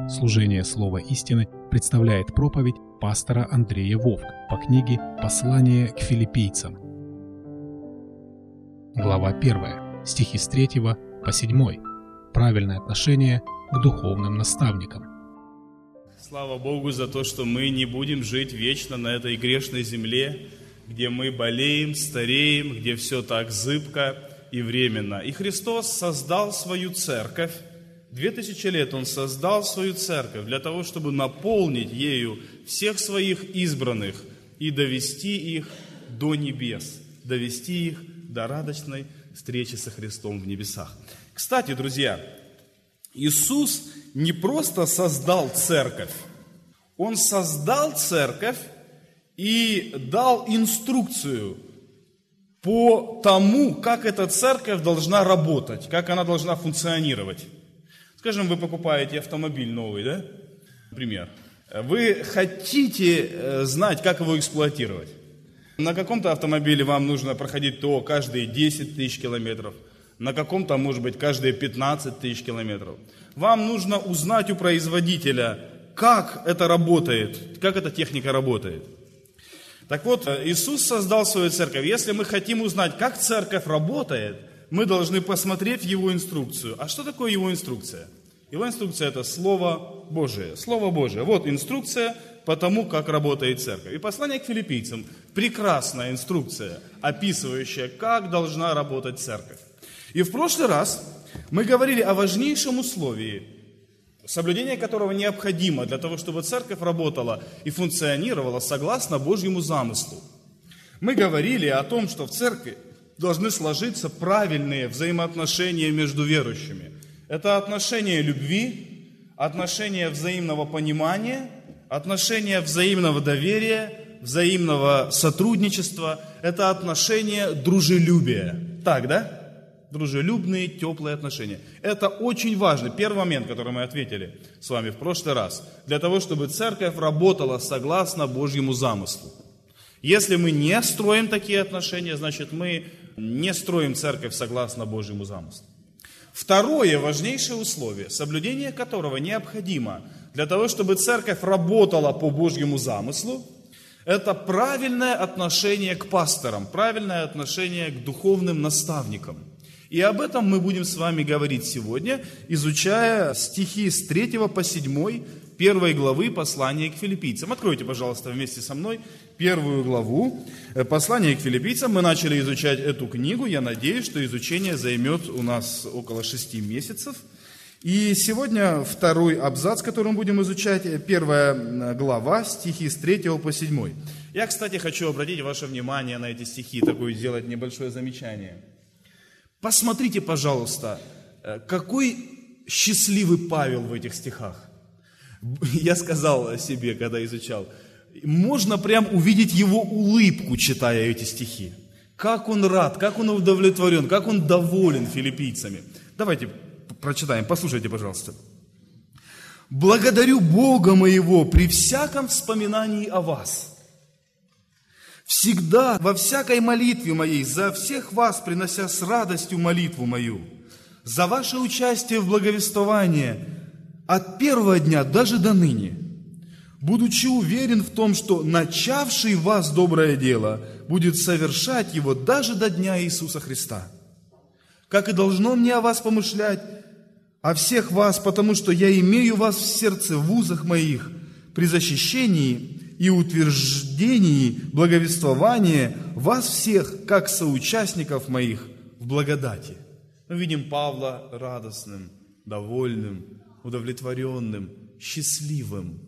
Служение Слова истины представляет проповедь пастора Андрея Вовк по книге «Послание к филиппийцам». Глава 1, стихи с 3 по 7. Правильное отношение к духовным наставникам. Слава Богу за то, что мы не будем жить вечно на этой грешной земле, где мы болеем, стареем, где все так зыбко и временно. И Христос создал свою церковь. 2000 лет Он создал свою церковь для того, чтобы наполнить ею всех своих избранных и довести их до небес, довести их до радостной встречи со Христом в небесах. Кстати, друзья, Иисус не просто создал церковь, Он создал церковь и дал инструкцию по тому, как эта церковь должна работать, как она должна функционировать. Скажем, вы покупаете автомобиль новый, да? Например. Вы хотите знать, как его эксплуатировать. На каком-то автомобиле вам нужно проходить ТО каждые 10 тысяч километров, на каком-то, может быть, каждые 15 тысяч километров. Вам нужно узнать у производителя, как это работает, как эта техника работает. Так вот, Иисус создал свою церковь. Если мы хотим узнать, как церковь работает, мы должны посмотреть Его инструкцию. А что такое Его инструкция? Его инструкция – это Слово Божие. Слово Божие. Вот инструкция по тому, как работает церковь. И послание к филиппийцам – прекрасная инструкция, описывающая, как должна работать церковь. И в прошлый раз мы говорили о важнейшем условии, соблюдение которого необходимо для того, чтобы церковь работала и функционировала согласно Божьему замыслу. Мы говорили о том, что в церкви должны сложиться правильные взаимоотношения между верующими. Это отношения любви, отношения взаимного понимания, отношения взаимного доверия, взаимного сотрудничества. Это отношения дружелюбия. Так, да? Дружелюбные, теплые отношения. Это очень важно. Первый момент, который мы ответили с вами в прошлый раз. Для того, чтобы церковь работала согласно Божьему замыслу. Если мы не строим такие отношения, значит мы не строим церковь согласно Божьему замыслу. Второе важнейшее условие, соблюдение которого необходимо для того, чтобы церковь работала по Божьему замыслу, это правильное отношение к пасторам, правильное отношение к духовным наставникам. И об этом мы будем с вами говорить сегодня, изучая стихи с 3 по 7 1 главы послания к филиппийцам. Откройте, пожалуйста, вместе со мной 1 главу послания к филиппийцам. Мы начали изучать эту книгу. Я надеюсь, что изучение займет у нас около 6 месяцев. И сегодня второй абзац, который мы будем изучать, 1 глава, стихи с 3 по 7. Я, кстати, хочу обратить ваше внимание на эти стихи, такое сделать небольшое замечание. Посмотрите, пожалуйста, какой счастливый Павел в этих стихах. Я сказал себе, когда изучал, можно прям увидеть его улыбку, читая эти стихи. Как он рад, как он удовлетворен, как он доволен филиппийцами. Давайте прочитаем, послушайте, пожалуйста. «Благодарю Бога моего при всяком вспоминании о вас. Всегда, во всякой молитве моей, за всех вас, принося с радостью молитву мою, за ваше участие в благовествовании от первого дня даже до ныне, будучи уверен в том, что начавший в вас доброе дело будет совершать его даже до дня Иисуса Христа. Как и должно мне о вас помышлять, о всех вас, потому что я имею вас в сердце в узах моих, при защищении и утверждении благовествования вас всех, как соучастников моих в благодати». Мы видим Павла радостным, довольным, удовлетворенным, счастливым.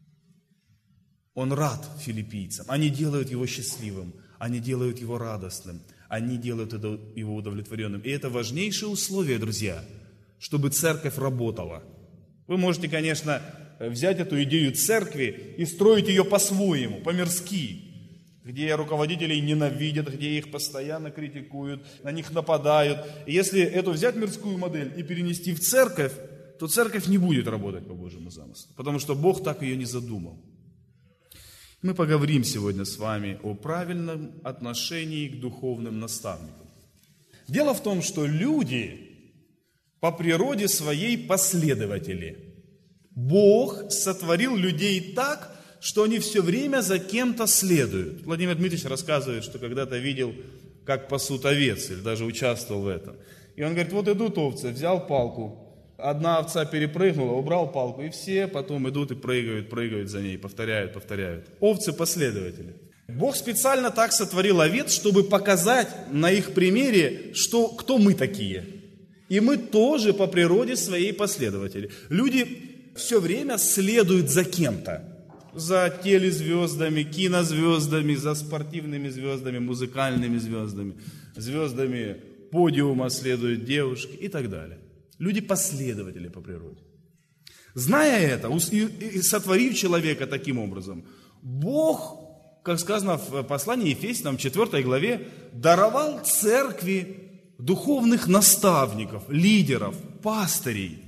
Он рад филиппийцам. Они делают его счастливым, они делают его радостным, они делают его удовлетворенным. И это важнейшее условие, друзья, чтобы церковь работала. Вы можете, конечно, взять эту идею церкви и строить ее по-своему, по-мирски, где руководителей ненавидят, где их постоянно критикуют, на них нападают. И если эту взять мирскую модель и перенести в церковь, то церковь не будет работать по Божьему замыслу, потому что Бог так ее не задумал. Мы поговорим сегодня с вами о правильном отношении к духовным наставникам. Дело в том, что люди по природе своей последователи. Бог сотворил людей так, что они все время за кем-то следуют. Владимир Дмитриевич рассказывает, что когда-то видел, как пасут овец, или даже участвовал в этом. И он говорит, вот идут овцы, взял палку, одна овца перепрыгнула, убрал палку, и все потом идут и прыгают за ней, повторяют. Овцы последователи. Бог специально так сотворил овец, чтобы показать на их примере, кто мы такие. И мы тоже по природе своей последователи. Люди все время следуют за кем-то. За телезвездами, кинозвездами, за спортивными звездами, музыкальными звездами, звездами подиума следуют девушки и так далее. Люди последователи по природе. Зная это и сотворив человека таким образом, Бог, как сказано в послании Ефесянам 4 главе, даровал церкви духовных наставников, лидеров, пастырей.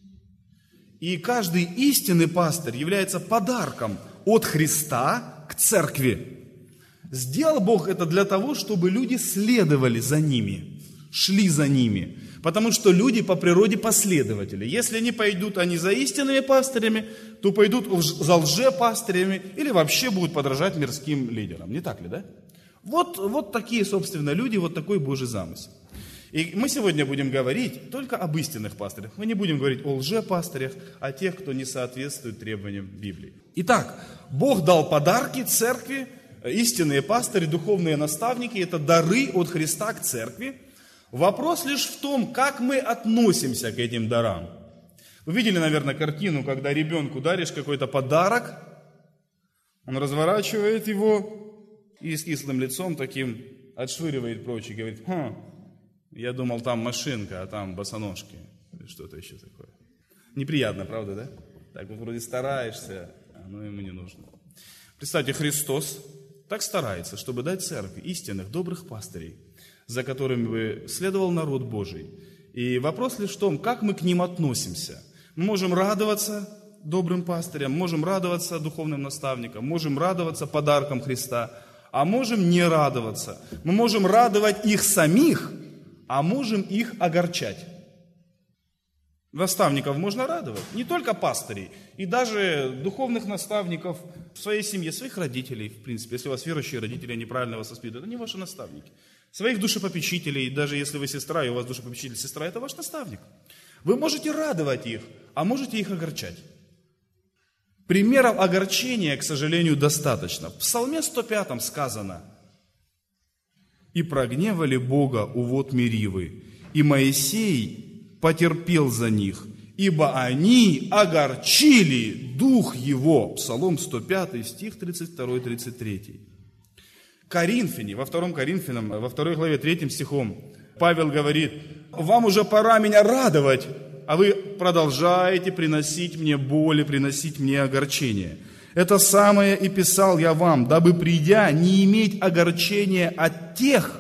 И каждый истинный пастырь является подарком от Христа к церкви. Сделал Бог это для того, чтобы люди следовали за ними, шли за ними. Потому что люди по природе последователи. Если не пойдут они за истинными пастырями, то пойдут за лжепастырями или вообще будут подражать мирским лидерам. Не так ли, да? Вот такие, собственно, люди, вот такой Божий замысел. И мы сегодня будем говорить только об истинных пастырях. Мы не будем говорить о лжепастырях, о тех, кто не соответствует требованиям Библии. Итак, Бог дал подарки церкви, истинные пастыри, духовные наставники, это дары от Христа к церкви. Вопрос лишь в том, как мы относимся к этим дарам. Вы видели, наверное, картину, когда ребенку даришь какой-то подарок, он разворачивает его и с кислым лицом таким отшвыривает прочь и говорит, я думал, там машинка, а там босоножки, или что-то еще такое. Неприятно, правда, да? Так вот вроде стараешься, а оно ему не нужно. Представьте, Христос так старается, чтобы дать церкви истинных, добрых пастырей, за которыми бы следовал народ Божий. И вопрос лишь в том, как мы к ним относимся. Мы можем радоваться добрым пастырям, можем радоваться духовным наставникам, можем радоваться подаркам Христа, а можем не радоваться. Мы можем радовать их самих, а можем их огорчать. Наставников можно радовать, не только пастырей, и даже духовных наставников в своей семье, своих родителей, в принципе. Если у вас верующие родители неправильно вас воспитывают, это не ваши наставники. Своих душепопечителей, даже если вы сестра, и у вас душепопечитель сестра, это ваш наставник. Вы можете радовать их, а можете их огорчать. Примеров огорчения, к сожалению, достаточно. В Псалме 105 сказано: «И прогневали Бога у вод Меривы, и Моисей потерпел за них, ибо они огорчили дух его». Псалом 105, стих 32-33. Коринфяне, во 2 Коринфянам, во 2 главе 3 стихом, Павел говорит: «Вам уже пора меня радовать, а вы продолжаете приносить мне боли, приносить мне огорчение. Это самое и писал я вам, дабы, придя, не иметь огорчения от тех,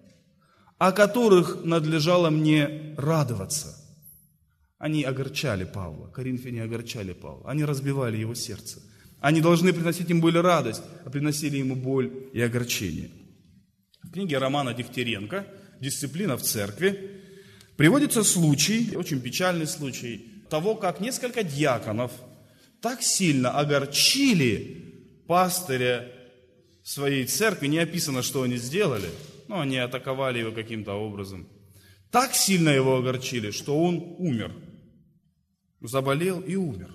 о которых надлежало мне радоваться». Они огорчали Павла, коринфяне огорчали Павла, они разбивали его сердце. Они должны приносить им боль и радость, а приносили ему боль и огорчение. В книге Романа Дегтяренко «Дисциплина в церкви» приводится случай, очень печальный случай, того, как несколько диаконов так сильно огорчили пастыря своей церкви, не описано, что они сделали, но они атаковали его каким-то образом. Так сильно его огорчили, что он умер, заболел и умер.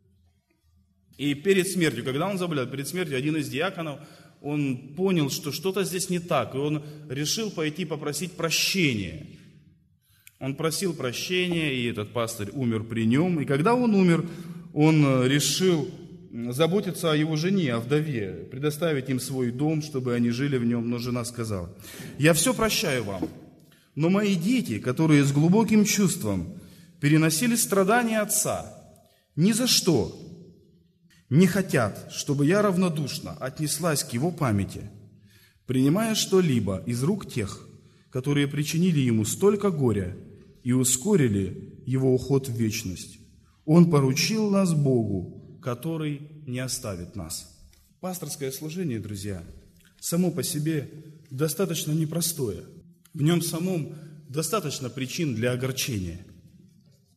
И перед смертью, когда он заболел, перед смертью один из диаконов, он понял, что что-то здесь не так, и он решил пойти попросить прощения. Он просил прощения, и этот пастырь умер при нем. И когда он умер, он решил заботиться о его жене, о вдове, предоставить им свой дом, чтобы они жили в нем. Но жена сказала: «Я все прощаю вам, но мои дети, которые с глубоким чувством переносили страдания отца, ни за что не хотят, чтобы я равнодушно отнеслась к его памяти, принимая что-либо из рук тех, которые причинили ему столько горя и ускорили его уход в вечность. Он поручил нас Богу, который не оставит нас». Пасторское служение, друзья, само по себе достаточно непростое. В нем самом достаточно причин для огорчения.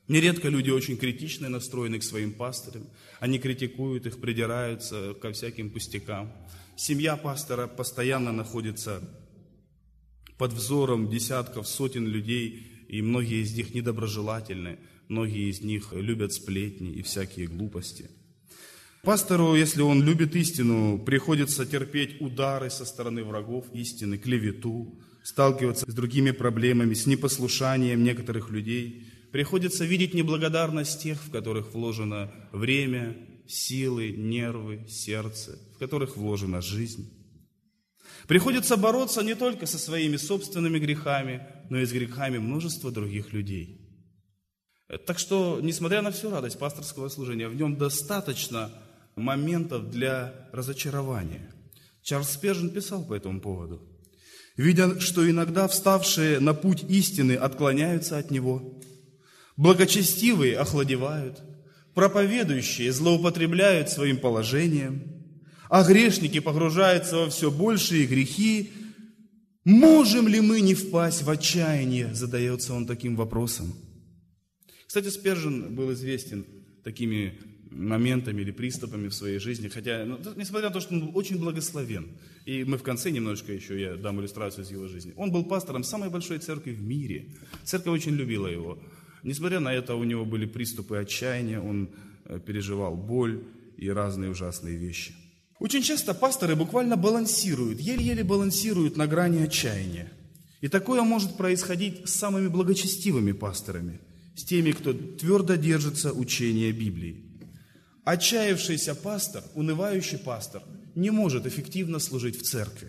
Нередко люди очень критично настроены к своим пастырям. Они критикуют их, придираются ко всяким пустякам. Семья пастора постоянно находится под взором десятков, сотен людей, и многие из них недоброжелательны, многие из них любят сплетни и всякие глупости. Пастору, если он любит истину, приходится терпеть удары со стороны врагов истины, клевету, сталкиваться с другими проблемами, с непослушанием некоторых людей. Приходится видеть неблагодарность тех, в которых вложено время, силы, нервы, сердце, в которых вложена жизнь. Приходится бороться не только со своими собственными грехами, но и с грехами множества других людей. Так что, несмотря на всю радость пасторского служения, в нем достаточно моментов для разочарования. Чарльз Спержен писал по этому поводу. Видя, что иногда вставшие на путь истины отклоняются от него, благочестивые охладевают, проповедующие злоупотребляют своим положением, а грешники погружаются во все большие грехи, можем ли мы не впасть в отчаяние, задается он таким вопросом. Кстати, Спержен был известен такими моментами или приступами в своей жизни, хотя, несмотря на то, что он был очень благословен, и мы в конце немножко еще, я дам иллюстрацию из его жизни, он был пастором самой большой церкви в мире, церковь очень любила его. Несмотря на это, у него были приступы отчаяния, он переживал боль и разные ужасные вещи. Очень часто пасторы буквально балансируют, еле-еле балансируют на грани отчаяния. И такое может происходить с самыми благочестивыми пасторами, с теми, кто твердо держится учения Библии. Отчаявшийся пастор, унывающий пастор, не может эффективно служить в церкви.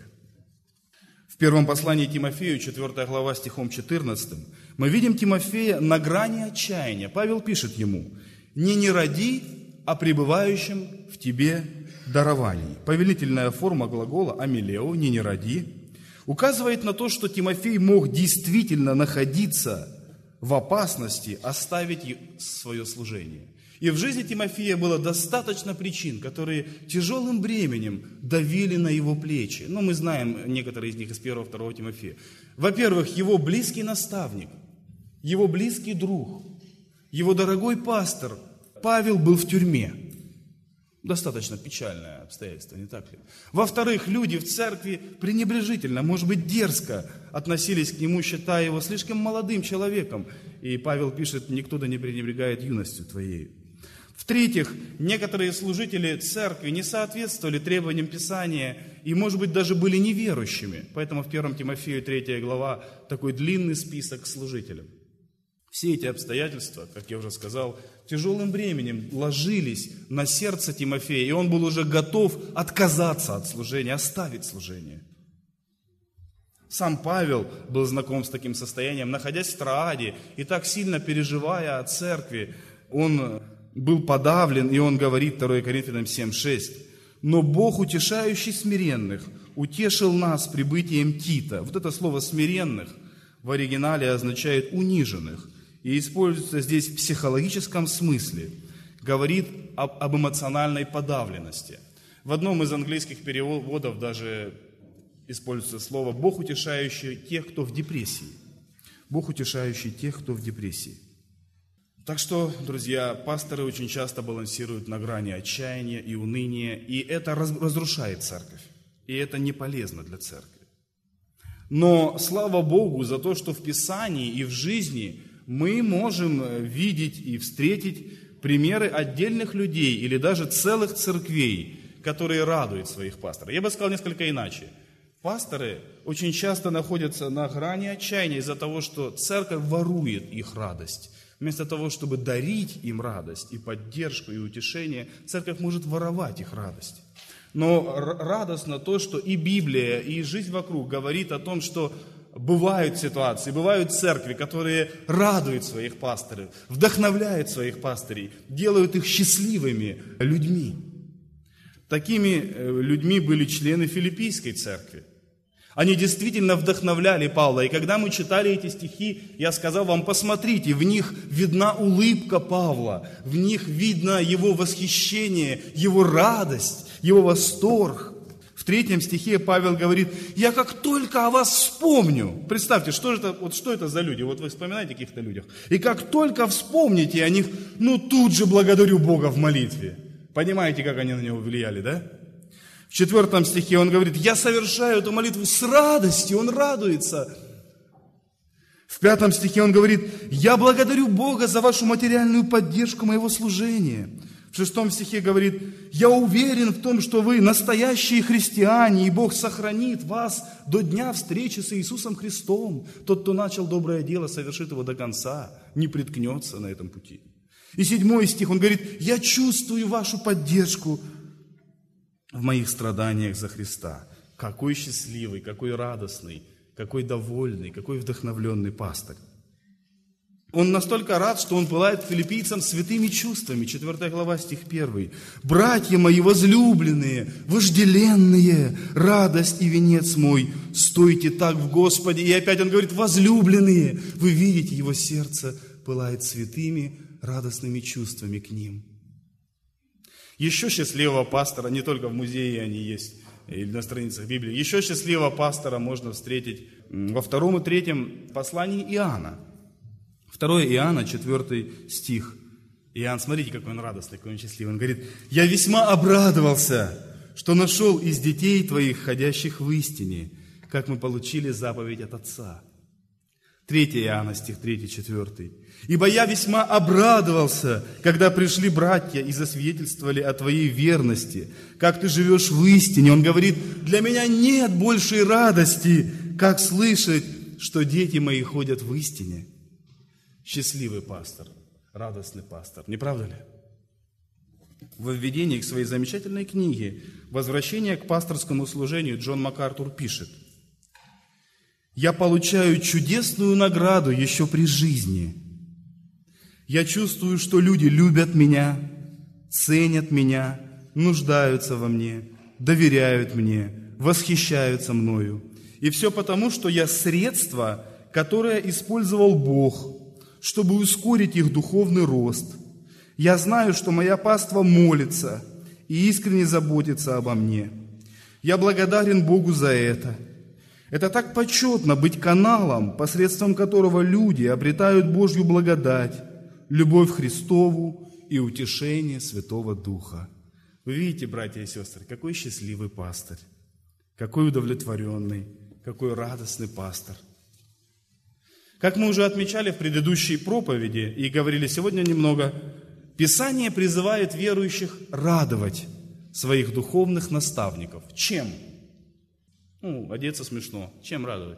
В первом послании Тимофею, 4 глава, стихом 14, мы видим Тимофея на грани отчаяния. Павел пишет ему: «Не роди о пребывающем в тебе даровании». Повелительная форма глагола «амилео», «не роди», указывает на то, что Тимофей мог действительно находиться в опасности оставить свое служение. И в жизни Тимофея было достаточно причин, которые тяжелым бременем давили на его плечи. Мы знаем некоторые из них из 1-2 Тимофея. Во-первых, его близкий наставник, его близкий друг, его дорогой пастор Павел был в тюрьме. Достаточно печальное обстоятельство, не так ли? Во-вторых, люди в церкви пренебрежительно, может быть, дерзко относились к нему, считая его слишком молодым человеком. И Павел пишет: «Никто да не пренебрегает юностью твоей». В-третьих, некоторые служители церкви не соответствовали требованиям Писания и, может быть, даже были неверующими. Поэтому в 1 Тимофею 3 глава такой длинный список служителям. Все эти обстоятельства, как я уже сказал, тяжелым бременем ложились на сердце Тимофея, и он был уже готов отказаться от служения, оставить служение. Сам Павел был знаком с таким состоянием, находясь в Троаде и так сильно переживая о церкви, он был подавлен, и он говорит, 2 Коринфянам 7:6, «Но Бог, утешающий смиренных, утешил нас прибытием Тита». Вот это слово «смиренных» в оригинале означает «униженных» и используется здесь в психологическом смысле. Говорит об эмоциональной подавленности. В одном из английских переводов даже используется слово «Бог, утешающий тех, кто в депрессии». Бог, утешающий тех, кто в депрессии. Так что, друзья, пасторы очень часто балансируют на грани отчаяния и уныния, и это разрушает церковь, и это не полезно для церкви. Но слава Богу за то, что в Писании и в жизни мы можем видеть и встретить примеры отдельных людей или даже целых церквей, которые радуют своих пасторов. Я бы сказал несколько иначе. Пасторы очень часто находятся на грани отчаяния из-за того, что церковь ворует их радость. Вместо того, чтобы дарить им радость и поддержку, и утешение, церковь может воровать их радость. Но радостно то, что и Библия, и жизнь вокруг говорит о том, что бывают ситуации, бывают церкви, которые радуют своих пасторов, вдохновляют своих пастырей, делают их счастливыми людьми. Такими людьми были члены Филиппийской церкви. Они действительно вдохновляли Павла. И когда мы читали эти стихи, я сказал вам: посмотрите, в них видна улыбка Павла, в них видно его восхищение, его радость, его восторг. В В 3 стихе Павел говорит: я как только о вас вспомню. Представьте, что это за люди? Вот вы вспоминаете о каких-то людях. И как только вспомните о них, тут же благодарю Бога в молитве. Понимаете, как они на него влияли, да? В 4 стихе он говорит: я совершаю эту молитву с радостью, он радуется. В 5 стихе он говорит: я благодарю Бога за вашу материальную поддержку моего служения. В 6 стихе говорит: я уверен в том, что вы настоящие христиане, и Бог сохранит вас до дня встречи с Иисусом Христом. Тот, кто начал доброе дело, совершит его до конца, не приткнется на этом пути. И 7 стих, он говорит: я чувствую вашу поддержку в моих страданиях за Христа. Какой счастливый, какой радостный, какой довольный, какой вдохновленный пастырь. Он настолько рад, что он пылает к филиппийцам святыми чувствами. 4 глава, стих 1. «Братья мои возлюбленные, вожделенные, радость и венец мой, стойте так в Господе». И опять он говорит: возлюбленные, вы видите, его сердце пылает святыми, радостными чувствами к ним. Еще счастливого пастора, не только в музее они есть, или на страницах Библии, еще счастливого пастора можно встретить во 2 и 3 послании Иоанна. 2 Иоанна, 4 стих. Иоанн, смотрите, какой он радостный, какой он счастливый. Он говорит: «Я весьма обрадовался, что нашел из детей твоих, ходящих в истине, как мы получили заповедь от Отца». 3 Иоанна, стих 3-4. «Ибо я весьма обрадовался, когда пришли братья и засвидетельствовали о твоей верности, как ты живешь в истине». Он говорит: «Для меня нет большей радости, как слышать, что дети мои ходят в истине». Счастливый пастор, радостный пастор, не правда ли? В введении к своей замечательной книге «Возвращение к пасторскому служению» Джон МакАртур пишет: «Я получаю чудесную награду еще при жизни. Я чувствую, что люди любят меня, ценят меня, нуждаются во мне, доверяют мне, восхищаются мною. И все потому, что я средство, которое использовал Бог, чтобы ускорить их духовный рост. Я знаю, что моя паства молится и искренне заботится обо мне. Я благодарен Богу за это. Это так почетно быть каналом, посредством которого люди обретают Божью благодать, любовь Христову и утешение Святого Духа». Вы видите, братья и сестры, какой счастливый пастырь, какой удовлетворенный, какой радостный пастор. Как мы уже отмечали в предыдущей проповеди и говорили сегодня немного, Писание призывает верующих радовать своих духовных наставников. Чем? Одеться смешно. Чем радовать?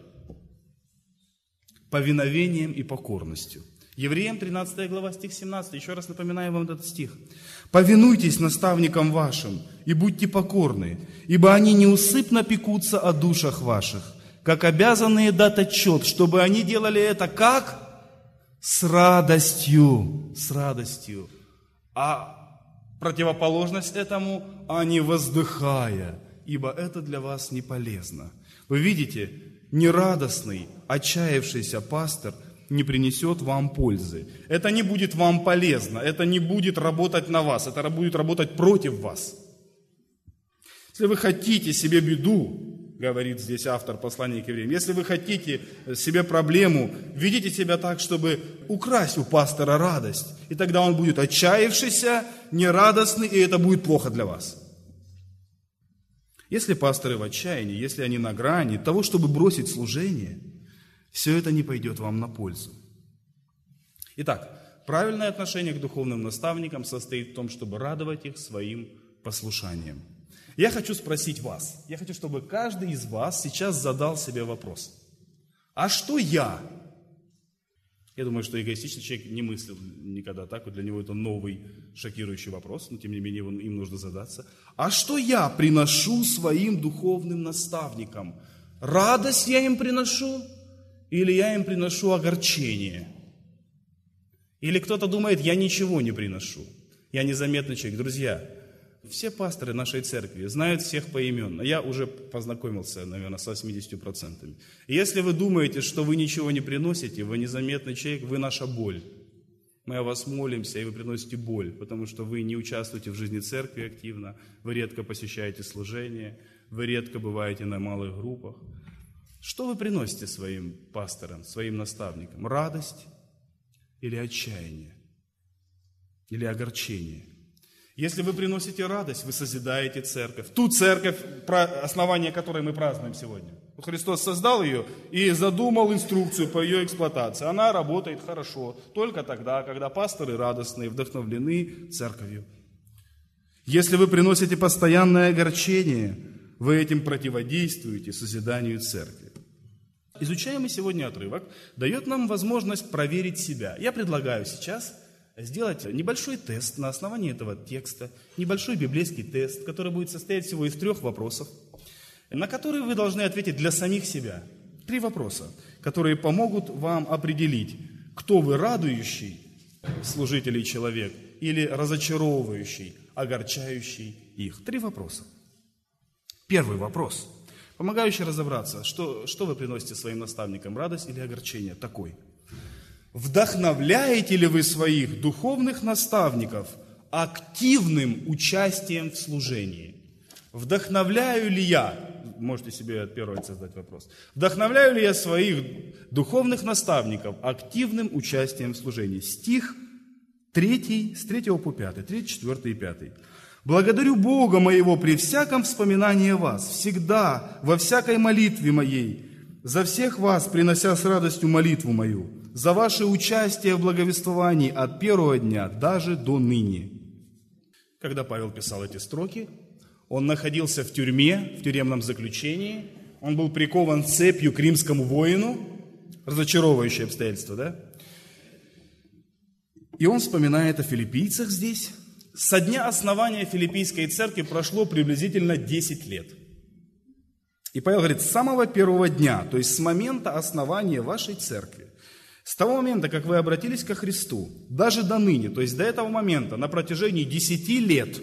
Повиновением и покорностью. Евреям 13 глава, стих 17. Еще раз напоминаю вам этот стих. «Повинуйтесь наставникам вашим и будьте покорны, ибо они неусыпно пекутся о душах ваших, как обязанные дать отчет, чтобы они делали это как? С радостью». С радостью. А противоположность этому – а не воздыхая, ибо это для вас не полезно. Вы видите, нерадостный, отчаявшийся пастор не принесет вам пользы. Это не будет вам полезно, это не будет работать на вас, это будет работать против вас. Если вы хотите себе беду, говорит здесь автор послания к евреям, если вы хотите себе проблему, ведите себя так, чтобы украсть у пастора радость. И тогда он будет отчаявшийся, нерадостный, и это будет плохо для вас. Если пасторы в отчаянии, если они на грани того, чтобы бросить служение, все это не пойдет вам на пользу. Итак, правильное отношение к духовным наставникам состоит в том, чтобы радовать их своим послушанием. Я хочу спросить вас, я хочу, чтобы каждый из вас сейчас задал себе вопрос. А что я? Я думаю, что эгоистичный человек не мыслил никогда так, вот для него это новый шокирующий вопрос, но тем не менее им нужно задаться. А что я приношу своим духовным наставникам? Радость я им приношу или я им приношу огорчение? Или кто-то думает, я ничего не приношу, я незаметный человек. Друзья, все пасторы нашей церкви знают всех поименно. Я уже познакомился, наверное, с 80%. И если вы думаете, что вы ничего не приносите, вы незаметный человек, вы наша боль. Мы о вас молимся, и вы приносите боль, потому что вы не участвуете в жизни церкви активно, вы редко посещаете служения, вы редко бываете на малых группах. Что вы приносите своим пасторам, своим наставникам? Радость или отчаяние? Или огорчение? Если вы приносите радость, вы созидаете церковь. Ту церковь, основание которой мы празднуем сегодня. Христос создал ее и задумал инструкцию по ее эксплуатации. Она работает хорошо только тогда, когда пасторы радостные, вдохновлены церковью. Если вы приносите постоянное огорчение, вы этим противодействуете созиданию церкви. Изучаемый сегодня отрывок дает нам возможность проверить себя. Я предлагаю сейчас сделать небольшой тест на основании этого текста, небольшой библейский тест, который будет состоять всего из 3 вопросов, на которые вы должны ответить для самих себя. 3 вопроса, которые помогут вам определить, кто вы, радующий служителей человек или разочаровывающий, огорчающий их. 3 вопроса. Первый вопрос, помогающий разобраться, что вы приносите своим наставникам, радость или огорчение, такой. Вдохновляете ли вы своих духовных наставников активным участием в служении? Вдохновляю ли я, можете себе от первого лица задать вопрос, вдохновляю ли я своих духовных наставников активным участием в служении? Стих 3, с 3 по 5, 3, 4 и 5. «Благодарю Бога моего при всяком вспоминании о вас, всегда, во всякой молитве моей, за всех вас, принося с радостью молитву мою, за ваше участие в благовествовании от первого дня даже до ныне». Когда Павел писал эти строки, он находился в тюрьме, в тюремном заключении, он был прикован цепью к римскому воину, разочаровывающее обстоятельство, да? И он вспоминает о филиппийцах здесь. Со дня основания Филиппийской церкви прошло приблизительно 10 лет. И Павел говорит, с самого первого дня, то есть с момента основания вашей церкви, с того момента, как вы обратились ко Христу, даже до ныне, то есть до этого момента, на протяжении 10 лет,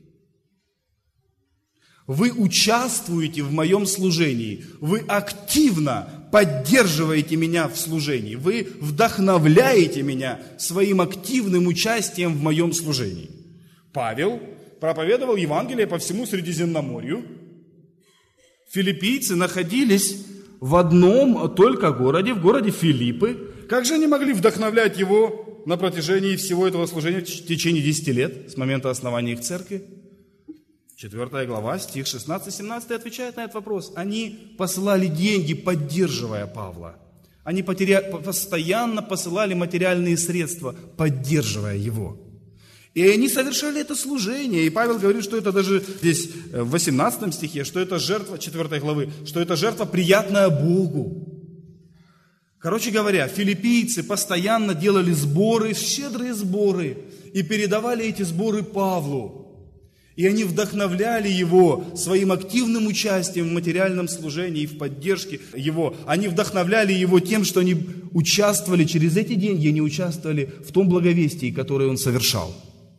вы участвуете в моем служении, вы активно поддерживаете меня в служении, вы вдохновляете меня своим активным участием в моем служении. Павел проповедовал Евангелие по всему Средиземноморью. Филиппийцы находились в одном только городе, в городе Филиппы. Как же они могли вдохновлять его на протяжении всего этого служения в течение 10 лет, с момента основания их церкви? 4 глава, стих 16-17 отвечает на этот вопрос. Они посылали деньги, поддерживая Павла. Они постоянно посылали материальные средства, поддерживая его. И они совершали это служение. И Павел говорит, что это даже здесь в 18 стихе, что это жертва, 4 главы, что это жертва, приятная Богу. Короче говоря, филиппийцы постоянно делали сборы, щедрые сборы, и передавали эти сборы Павлу. И они вдохновляли его своим активным участием в материальном служении и в поддержке его. Они вдохновляли его тем, что они участвовали, через эти деньги они участвовали в том благовестии, которое он совершал.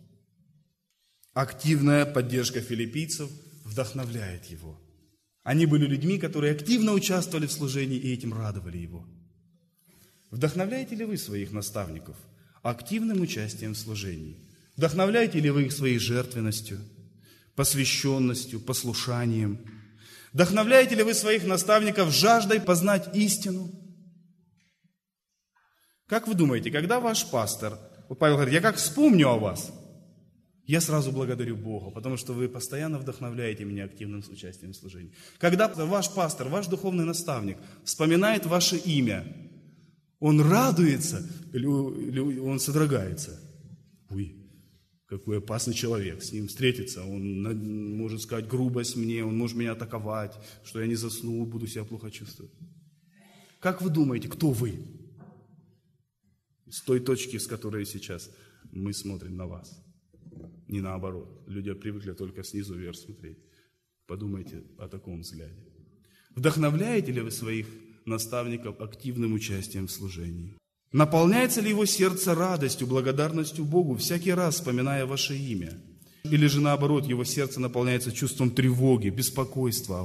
Активная поддержка филиппийцев вдохновляет его. Они были людьми, которые активно участвовали в служении и этим радовали его. Вдохновляете ли вы своих наставников активным участием в служении? Вдохновляете ли вы их своей жертвенностью, посвященностью, послушанием? Вдохновляете ли вы своих наставников жаждой познать истину? Как вы думаете, когда ваш пастор, Павел говорит, я как вспомню о вас, я сразу благодарю Бога, потому что вы постоянно вдохновляете меня активным участием в служении. Когда ваш пастор, ваш духовный наставник вспоминает ваше имя, он радуется или он содрогается? Ой, какой опасный человек, с ним встретиться, он может сказать грубость мне, он может меня атаковать, что я не засну, буду себя плохо чувствовать. Как вы думаете, кто вы? С той точки, с которой сейчас мы смотрим на вас. Не наоборот. Люди привыкли только снизу вверх смотреть. Подумайте о таком взгляде. Вдохновляете ли вы своих наставников активным участием в служении? Наполняется ли его сердце радостью, благодарностью Богу, всякий раз вспоминая ваше имя? Или же наоборот, его сердце наполняется чувством тревоги, беспокойства о вас?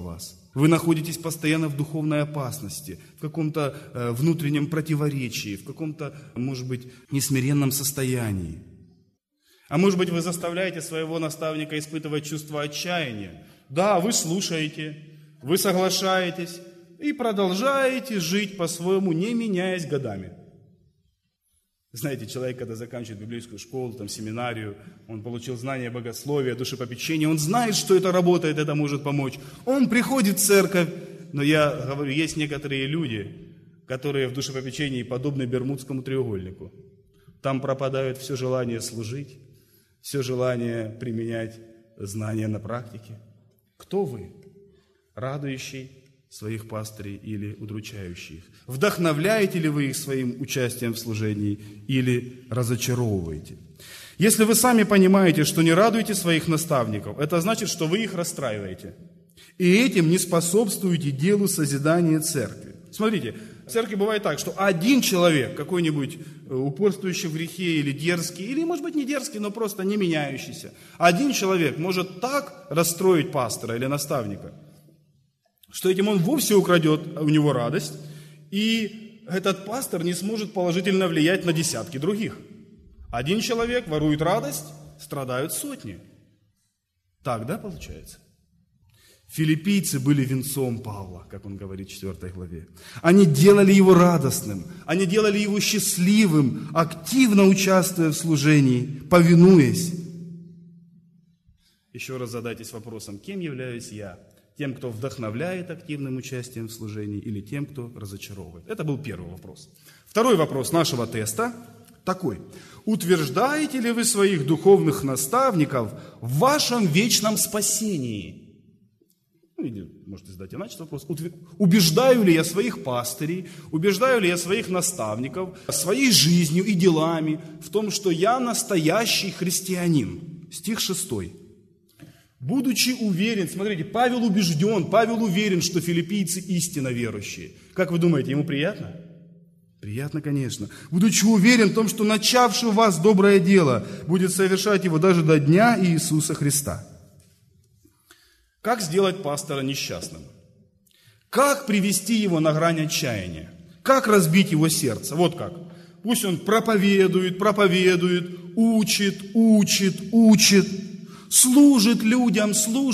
Вы находитесь постоянно в духовной опасности, в каком-то внутреннем противоречии, в каком-то, может быть, несмиренном состоянии. А может быть, вы заставляете своего наставника испытывать чувство отчаяния. Да, вы слушаете, вы соглашаетесь и продолжаете жить по-своему, не меняясь годами. Знаете, человек, когда заканчивает библейскую школу, там, семинарию, он получил знания богословия, душепопечения, он знает, что это работает, это может помочь. Он приходит в церковь, но я говорю, есть некоторые люди, которые в душепопечении подобны Бермудскому треугольнику. Там пропадает все желание служить, все желание применять знания на практике. Кто вы? Радующий своих пастырей или удручающий их? Вдохновляете ли вы их своим участием в служении или разочаровываете? Если вы сами понимаете, что не радуете своих наставников, это значит, что вы их расстраиваете. И этим не способствуете делу созидания церкви. Смотрите, в церкви бывает так, что один человек, какой-нибудь упорствующий в грехе или дерзкий, или, может быть, не дерзкий, но просто не меняющийся, один человек может так расстроить пастора или наставника, что этим он вовсе украдет у него радость, и этот пастор не сможет положительно влиять на десятки других. Один человек ворует радость, страдают сотни. Так, да, получается? Филиппийцы были венцом Павла, как он говорит в 4 главе. Они делали его радостным, они делали его счастливым, активно участвуя в служении, повинуясь. Еще раз задайтесь вопросом, кем являюсь я? Тем, кто вдохновляет активным участием в служении, или тем, кто разочаровывает? Это был первый вопрос. Второй вопрос нашего теста такой. Утверждаете ли вы своих духовных наставников в вашем вечном спасении? Или можете задать иначе вопрос. Убеждаю ли я своих пастырей, убеждаю ли я своих наставников своей жизнью и делами в том, что я настоящий христианин? Стих 6. Будучи уверен, смотрите, Павел убежден, Павел уверен, что филиппийцы истинно верующие. Как вы думаете, ему приятно? Приятно, конечно. Будучи уверен в том, что начавший у вас доброе дело будет совершать его даже до дня Иисуса Христа. Как сделать пастора несчастным? Как привести его на грань отчаяния? Как разбить его сердце? Вот как. Пусть он проповедует, учит, служит людям,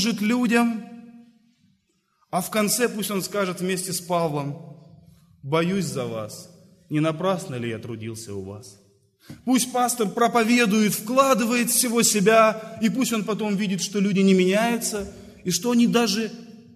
а в конце пусть он скажет вместе с Павлом: боюсь за вас, не напрасно ли я трудился у вас? Пусть пастор проповедует, вкладывает всего себя, и пусть он потом видит, что люди не меняются, и что они даже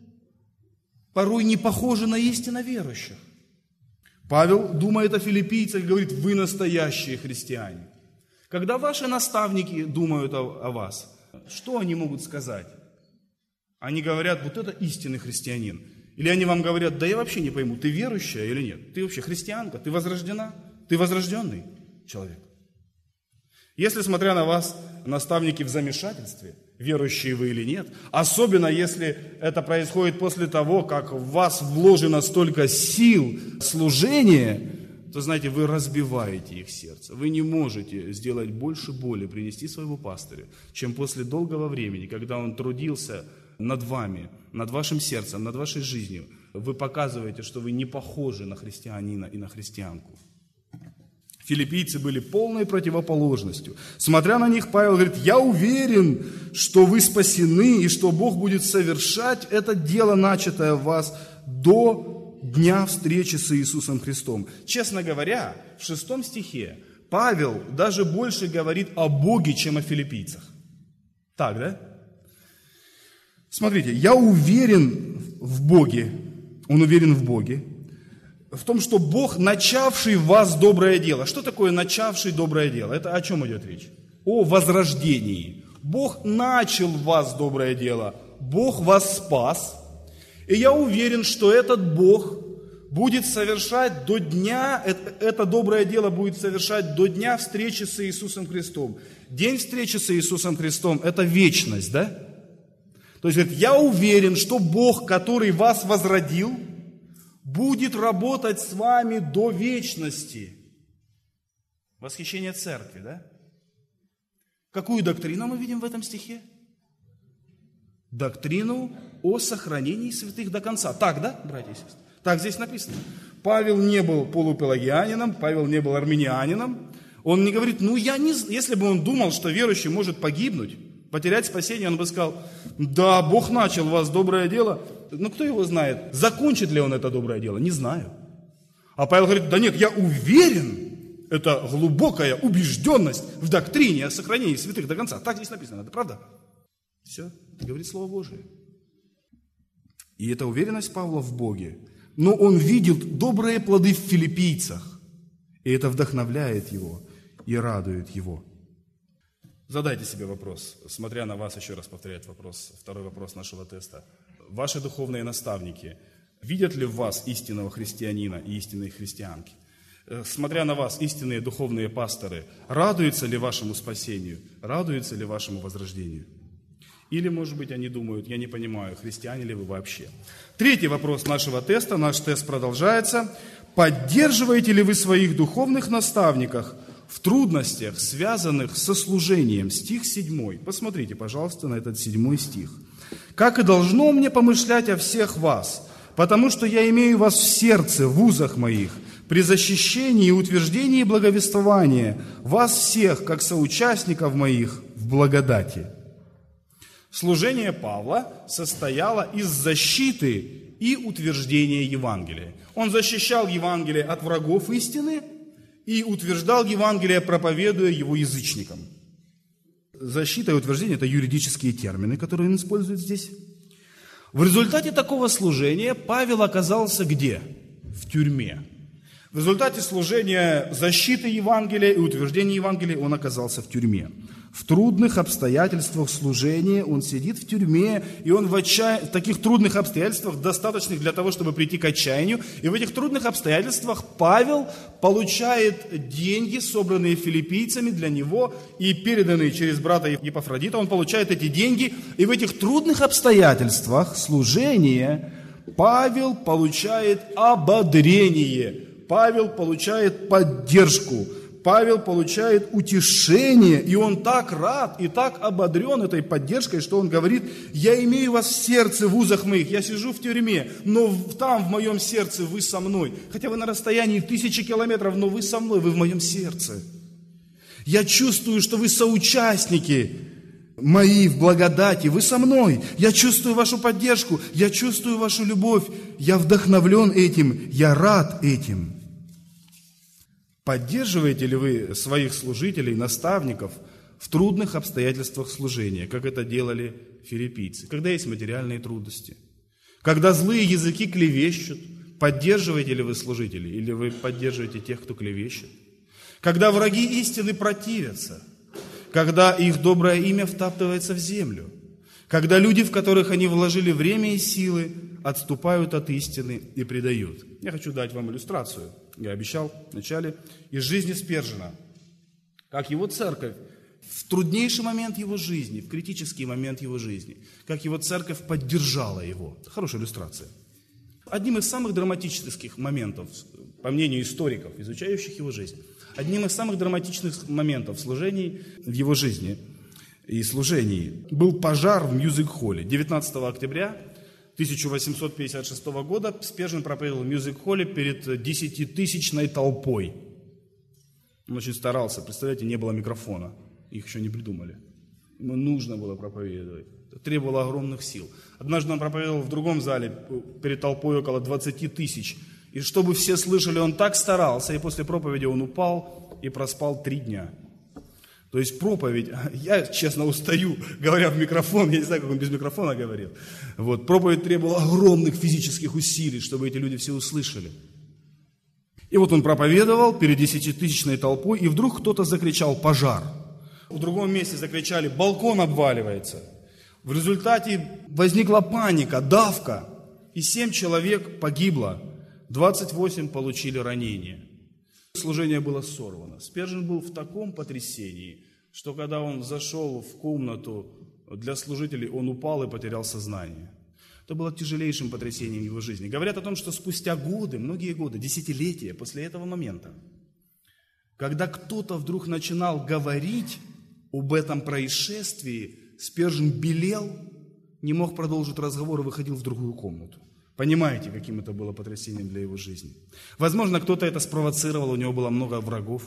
порой не похожи на истинно верующих. Павел думает о филиппийцах и говорит: вы настоящие христиане. Когда ваши наставники думают о вас, что они могут сказать? Они говорят: вот это истинный христианин. Или они вам говорят: да я вообще не пойму, ты верующая или нет? Ты вообще христианка? Ты возрождена? Ты возрожденный человек? Если, смотря на вас, наставники в замешательстве, верующие вы или нет, особенно если это происходит после того, как в вас вложено столько сил служения, то, знаете, вы разбиваете их сердце. Вы не можете сделать больше боли, принести своему пастырю, чем после долгого времени, когда он трудился над вами, над вашим сердцем, над вашей жизнью. Вы показываете, что вы не похожи на христианина и на христианку. Филиппийцы были полной противоположностью. Смотря на них, Павел говорит: я уверен, что вы спасены и что Бог будет совершать это дело, начатое в вас, до дня встречи с Иисусом Христом. Честно говоря, в 6 стихе Павел даже больше говорит о Боге, чем о филиппийцах. Так, да? Смотрите, я уверен в Боге, он уверен в Боге, в том, что Бог, начавший в вас доброе дело. Что такое начавший доброе дело? Это о чем идет речь? О возрождении. Бог начал в вас доброе дело. Бог вас спас. И я уверен, что этот Бог будет совершать до дня, это доброе дело будет совершать до дня встречи с Иисусом Христом. День встречи с Иисусом Христом – это вечность, да? То есть, говорит, я уверен, что Бог, который вас возродил, будет работать с вами до вечности. Восхищение церкви, да? Какую доктрину мы видим в этом стихе? доктрину о сохранении святых до конца. Так, да, братья и сестры? Так здесь написано. Павел не был полупелагианином, Павел не был армянианином. Он не говорит, если бы он думал, что верующий может погибнуть, потерять спасение, он бы сказал, да, Бог начал в вас доброе дело, но кто его знает, закончит ли он это доброе дело, не знаю. А Павел говорит, да нет, я уверен, это глубокая убежденность в доктрине о сохранении святых до конца. Так здесь написано, это правда? Все, говорит Слово Божие. И эта уверенность Павла в Боге. Но он видит добрые плоды в филиппийцах, и это вдохновляет его и радует его. Задайте себе вопрос, смотря на вас, еще раз повторяет вопрос, второй вопрос нашего теста. Ваши духовные наставники видят ли в вас истинного христианина и истинной христианки? Смотря на вас, истинные духовные пасторы, радуются ли вашему спасению, радуются ли вашему возрождению? Или, может быть, они думают, я не понимаю, христиане ли вы вообще? Третий вопрос нашего теста, наш тест продолжается. Поддерживаете ли вы своих духовных наставников в трудностях, связанных со служением? Стих 7. Посмотрите, пожалуйста, на этот 7 стих. «Как и должно мне помышлять о всех вас, потому что я имею вас в сердце, в узах моих, при защищении и утверждении благовествования, вас всех, как соучастников моих, в благодати». Служение Павла состояло из защиты и утверждения Евангелия. Он защищал Евангелие от врагов истины и утверждал Евангелие, проповедуя его язычникам. Защита и утверждение – это юридические термины, которые он использует здесь. В результате такого служения Павел оказался где? В тюрьме. В результате служения защиты Евангелия и утверждения Евангелия он оказался в тюрьме. В трудных обстоятельствах служения он сидит в тюрьме, и он в таких трудных обстоятельствах, достаточных для того, чтобы прийти к отчаянию, и в этих трудных обстоятельствах Павел получает деньги, собранные филиппийцами для него и переданные через брата Епафродита. Он получает эти деньги, и в этих трудных обстоятельствах служения Павел получает ободрение, Павел получает поддержку, Павел получает утешение, и он так рад и так ободрен этой поддержкой, что он говорит, я имею вас в сердце, в узах моих, я сижу в тюрьме, но там в моем сердце вы со мной. Хотя вы на расстоянии 1000 километров, но вы со мной, вы в моем сердце. Я чувствую, что вы соучастники мои в благодати, вы со мной. Я чувствую вашу поддержку, я чувствую вашу любовь, я вдохновлен этим, я рад этим. Поддерживаете ли вы своих служителей, наставников в трудных обстоятельствах служения, как это делали филиппийцы, когда есть материальные трудности? Когда злые языки клевещут, поддерживаете ли вы служителей или вы поддерживаете тех, кто клевещет? Когда враги истины противятся, когда их доброе имя втаптывается в землю, когда люди, в которых они вложили время и силы, отступают от истины и предают. Я хочу дать вам иллюстрацию. Я обещал вначале из жизни Спержена, как его церковь в труднейший момент его жизни, в критический момент его жизни, как его церковь поддержала его. Хорошая иллюстрация. Одним из самых драматических моментов, по мнению историков, изучающих его жизнь, одним из самых драматичных моментов служений в его жизни и служении был пожар в мьюзик-холле. 19 октября 1856 года Спержен проповедовал в мьюзик-холле перед 10-тысячной толпой. Он очень старался, представляете, не было микрофона, их еще не придумали. Ему нужно было проповедовать, это требовало огромных сил. Однажды он проповедовал в другом зале перед толпой около 20 тысяч. И чтобы все слышали, он так старался, и после проповеди он упал и проспал 3 дня. То есть проповедь, я честно устаю, говоря в микрофон, я не знаю, как он без микрофона говорил. Вот, проповедь требовала огромных физических усилий, чтобы эти люди все услышали. И вот он проповедовал перед 10-тысячной толпой, и вдруг кто-то закричал «пожар». В другом месте закричали «балкон обваливается». В результате возникла паника, давка, и 7 человек погибло, 28 получили ранения. Служение было сорвано. Спержен был в таком потрясении, что когда он зашел в комнату для служителей, он упал и потерял сознание. Это было тяжелейшим потрясением его жизни. Говорят о том, что спустя годы, многие годы, десятилетия после этого момента, когда кто-то вдруг начинал говорить об этом происшествии, Спержен белел, не мог продолжить разговор и выходил в другую комнату. Понимаете, каким это было потрясением для его жизни? Возможно, кто-то это спровоцировал, у него было много врагов.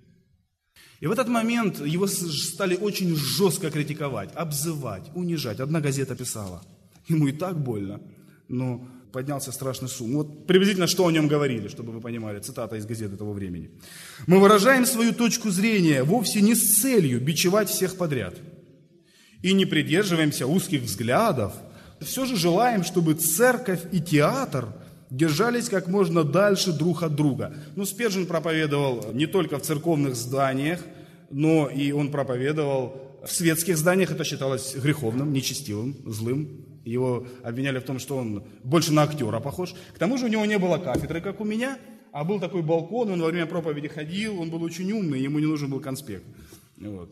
И в этот момент его стали очень жестко критиковать, обзывать, унижать. Одна газета писала, ему и так больно, но поднялся страшный шум. Вот приблизительно, что о нем говорили, чтобы вы понимали, цитата из газеты того времени. «Мы выражаем свою точку зрения вовсе не с целью бичевать всех подряд. И не придерживаемся узких взглядов. Все же желаем, чтобы церковь и театр держались как можно дальше друг от друга». Ну, Спержен проповедовал не только в церковных зданиях, но и он проповедовал в светских зданиях. Это считалось греховным, нечестивым, злым. Его обвиняли в том, что он больше на актера похож. К тому же у него не было кафедры, как у меня, а был такой балкон, он во время проповеди ходил, он был очень умный, ему не нужен был конспект. Вот.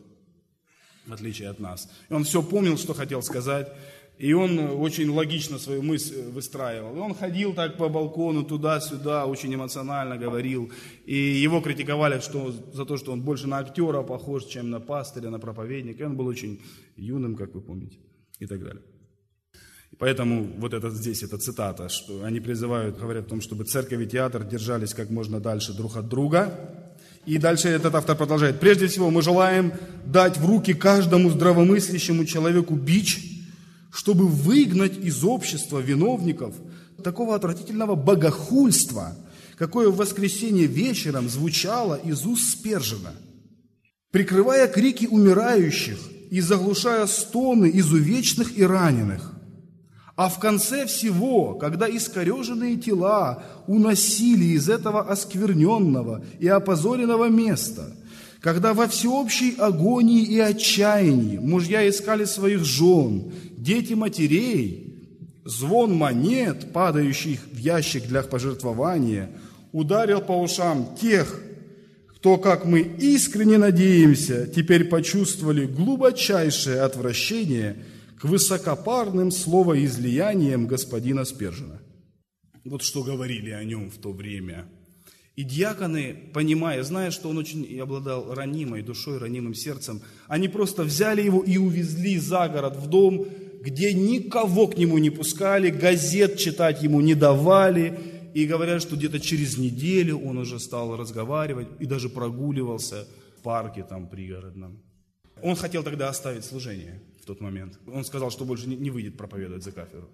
В отличие от нас. И он все помнил, что хотел сказать. И он очень логично свою мысль выстраивал. И он ходил так по балкону туда-сюда, очень эмоционально говорил. И его критиковали за то, что он больше на актера похож, чем на пастыря, на проповедника. И он был очень юным, как вы помните, и так далее. И поэтому вот это здесь, эта цитата, что они призывают, говорят о том, чтобы церковь и театр держались как можно дальше друг от друга. И дальше этот автор продолжает. «Прежде всего мы желаем дать в руки каждому здравомыслящему человеку бич, чтобы выгнать из общества виновников такого отвратительного богохульства, какое в воскресенье вечером звучало из уст Спержена, прикрывая крики умирающих и заглушая стоны изувеченных и раненых. А в конце всего, когда искореженные тела уносили из этого оскверненного и опозоренного места, когда во всеобщей агонии и отчаянии мужья искали своих жен, дети матерей, звон монет, падающих в ящик для пожертвования, ударил по ушам тех, кто, как мы искренне надеемся, теперь почувствовали глубочайшее отвращение к высокопарным словоизлияниям господина Спержена». Вот что говорили о нем в то время. И диаконы, понимая, зная, что он очень обладал ранимой душой, ранимым сердцем, они просто взяли его и увезли за город в дом, где никого к нему не пускали, газет читать ему не давали. И говорят, что где-то через неделю он уже стал разговаривать и даже прогуливался в парке там пригородном. Он хотел тогда оставить служение в тот момент. Он сказал, что больше не выйдет проповедовать за кафедру.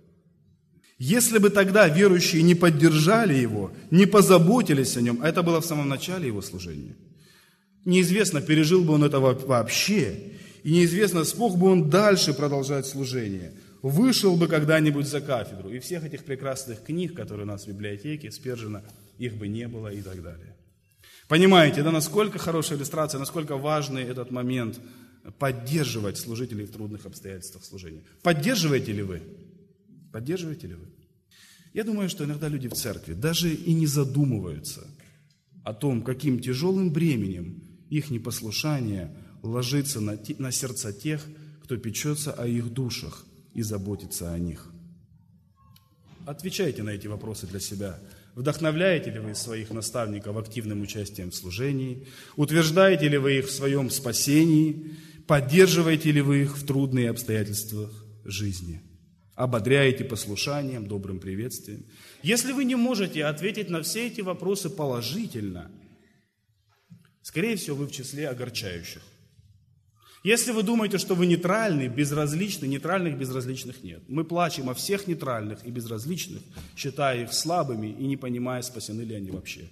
Если бы тогда верующие не поддержали его, не позаботились о нем, а это было в самом начале его служения, неизвестно, пережил бы он этого вообще, и неизвестно, смог бы он дальше продолжать служение, вышел бы когда-нибудь за кафедру, и всех этих прекрасных книг, которые у нас в библиотеке, Спержена, их бы не было и так далее. Понимаете, да, насколько хорошая иллюстрация, насколько важный этот момент поддерживать служителей в трудных обстоятельствах служения. Поддерживаете ли вы? Поддерживаете ли вы? Я думаю, что иногда люди в церкви даже и не задумываются о том, каким тяжелым бременем их непослушание ложится на сердца тех, кто печется о их душах и заботится о них. Отвечайте на эти вопросы для себя. Вдохновляете ли вы своих наставников активным участием в служении? Утверждаете ли вы их в своем спасении? Поддерживаете ли вы их в трудные обстоятельства жизни? Ободряете послушанием, добрым приветствием? Если вы не можете ответить на все эти вопросы положительно, скорее всего, вы в числе огорчающих. Если вы думаете, что вы нейтральны, безразличны, нейтральных, безразличных нет. Мы плачем о всех нейтральных и безразличных, считая их слабыми и не понимая, спасены ли они вообще.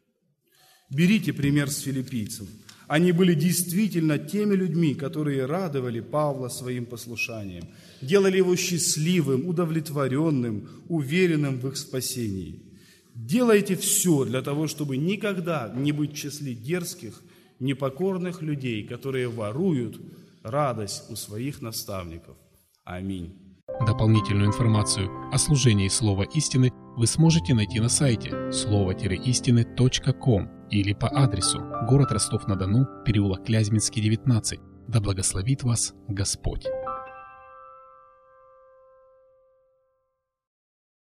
Берите пример с филиппийцев. Они были действительно теми людьми, которые радовали Павла своим послушанием, делали его счастливым, удовлетворенным, уверенным в их спасении. Делайте все для того, чтобы никогда не быть в числе дерзких, непокорных людей, которые воруют радость у своих наставников. Аминь. Дополнительную информацию о служении Слова Истины вы сможете найти на сайте слово-истины.ком или по адресу город Ростов-на-Дону, переулок Клязьминский, 19. Да благословит вас Господь!